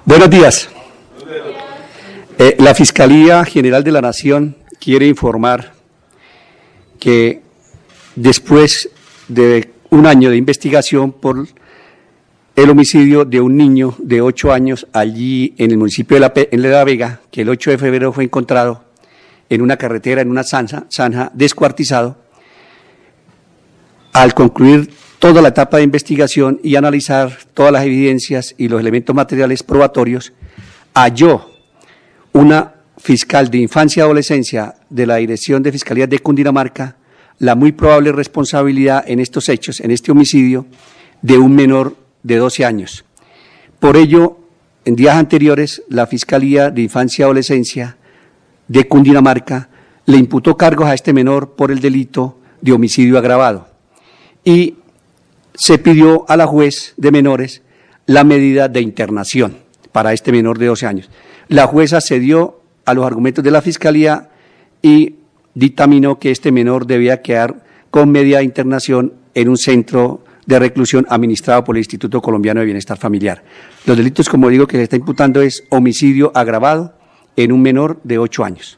Buenos días. La Fiscalía General de la Nación quiere informar que después de un año de investigación por el homicidio de un niño de 8 años allí en el municipio de La Vega, que el 8 de febrero fue encontrado en una carretera, en una zanja, descuartizado, al concluir toda la etapa de investigación y analizar todas las evidencias y los elementos materiales probatorios, halló una fiscal de infancia y adolescencia de la Dirección de Fiscalía de Cundinamarca la muy probable responsabilidad en estos hechos, en este homicidio, de un menor de 12 años. Por ello, en días anteriores, la Fiscalía de Infancia y Adolescencia de Cundinamarca le imputó cargos a este menor por el delito de homicidio agravado y se pidió a la juez de menores la medida de internación para este menor de 12 años. La jueza cedió a los argumentos de la Fiscalía y dictaminó que este menor debía quedar con medida de internación en un centro de reclusión administrado por el Instituto Colombiano de Bienestar Familiar. Los delitos, como digo, que le está imputando es homicidio agravado en un menor de 8 años.